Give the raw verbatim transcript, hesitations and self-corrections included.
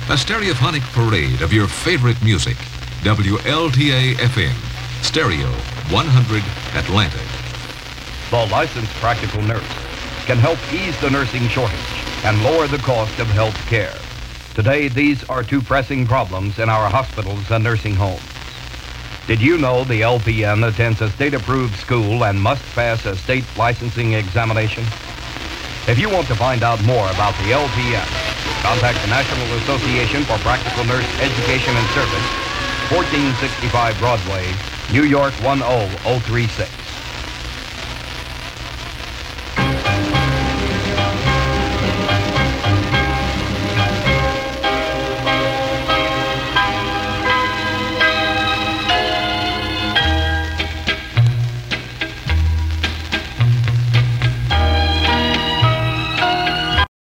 A stereophonic parade of your favorite music. W L T A F M, Stereo one hundred Atlanta. The licensed practical nurse can help ease the nursing shortage and lower the cost of health care. Today, these are two pressing problems in our hospitals and nursing homes. Did you know the L P N attends a state-approved school and must pass a state licensing examination? If you want to find out more about the L P N, contact the National Association for Practical Nurse Education and Service, fourteen sixty-five Broadway, New York one oh oh three six.